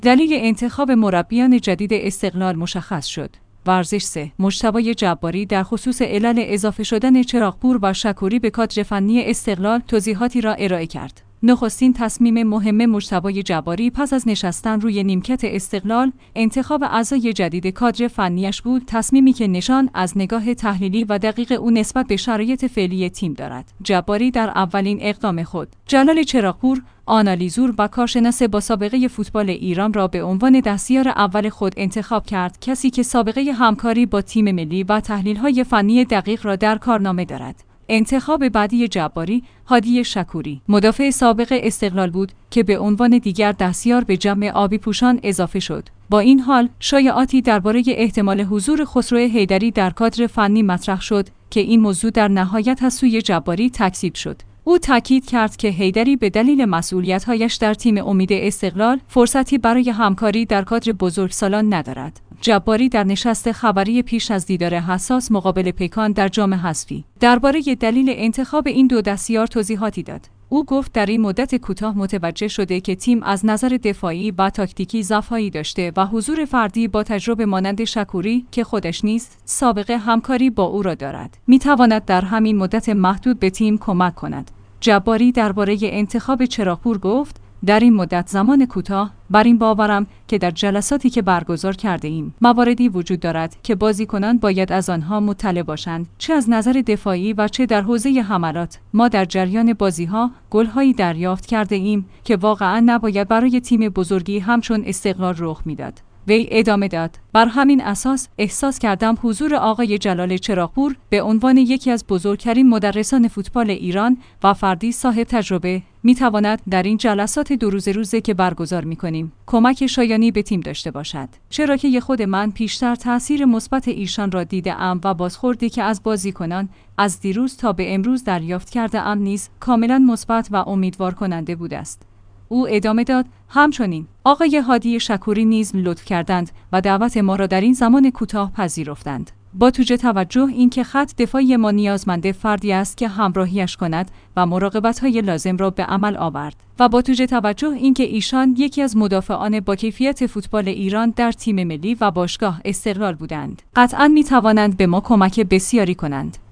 دلیل انتخاب مربیان جدید استقلال مشخص شد. ورزش 3. مجتبی جباری در خصوص علل اضافه شدن چراغپور و شکوری به کادر فنی استقلال توضیحاتی را ارائه کرد. نخستین تصمیم مهم مجتبی جباری پس از نشستن روی نیمکت استقلال انتخاب اعضای جدید کادر فنیش بود، تصمیمی که نشان از نگاه تحلیلی و دقیق او نسبت به شرایط فعلی تیم دارد. جباری در اولین اقدام خود جلال چراغپور، آنالیزور و کارشناس با سابقه فوتبال ایران را به عنوان دستیار اول خود انتخاب کرد، کسی که سابقه همکاری با تیم ملی و تحلیل‌های فنی دقیق را در کارنامه دارد. انتخاب بعدی جباری، هادی شکوری، مدافع سابق استقلال بود که به عنوان دیگر دستیار به جمع آبی پوشان اضافه شد. با این حال، شایعاتی درباره احتمال حضور خسرو حیدری در کادر فنی مطرح شد که این موضوع در نهایت از سوی جباری تکذیب شد. او تاکید کرد که حیدری به دلیل مسئولیت‌هایش در تیم امید استقلال فرصتی برای همکاری در کادر بزرگسالان ندارد. جباری در نشست خبری پیش از دیدار حساس مقابل پیکان در جام حذفی درباره دلیل انتخاب این دو دستیار توضیحاتی داد. او گفت در این مدت کوتاه متوجه شده که تیم از نظر دفاعی و تاکتیکی ضعف‌هایی داشته و حضور فردی با تجربه مانند شکوری که خودش نیست سابقه همکاری با او را دارد، می‌تواند در همین مدت محدود به تیم کمک کند. جباری درباره انتخاب چراغپور گفت: در این مدت زمان کوتاه بر این باورم که در جلساتی که برگزار کرده ایم مواردی وجود دارد که بازیکنان باید از آنها مطلع باشند، چه از نظر دفاعی و چه در حوزه حملات. ما در جریان بازی‌ها گل‌هایی دریافت کرده ایم که واقعاً نباید برای تیم بزرگی همچون استقلال رخ میداد. وی ادامه داد: بر همین اساس احساس کردم حضور آقای جلال چراغپور به عنوان یکی از بزرگترین مدرسان فوتبال ایران و فردی صاحب تجربه میتواند در این جلسات دو روزه که برگزار میکنیم کمک شایانی به تیم داشته باشد، چرا که خود من پیشتر تأثیر مثبت ایشان را دیده‌ام و بازخوردی که از بازیکنان از دیروز تا به امروز دریافت کرده‌ام نیز کاملا مثبت و امیدوار کننده بوده است. او ادامه داد: همچنین آقای هادی شکوری نیز لطف کردند و دعوت ما را در این زمان کوتاه پذیرفتند. با توجه اینکه خط دفاعی ما نیازمند فردی است که همراهیش کند و مراقبت‌های لازم را به عمل آورد و با توجه اینکه ایشان یکی از مدافعان با کیفیت فوتبال ایران در تیم ملی و باشگاه استقلال بودند، قطعاً می‌توانند به ما کمک بسیاری کنند.